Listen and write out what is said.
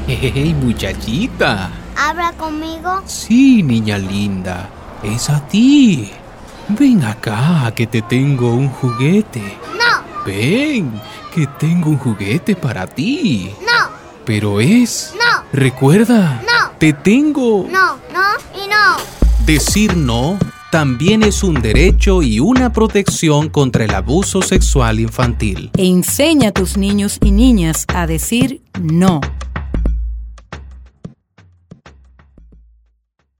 Hey, muchachita. ¿Habla conmigo? Sí, niña linda. Es a ti. Ven acá, que te tengo un juguete. No. Ven, que tengo un juguete para ti. No. Pero es... No. Recuerda. No. Te tengo. No, no y no. Decir no también es un derecho y una protección contra el abuso sexual infantil. E enseña a tus niños y niñas a decir no.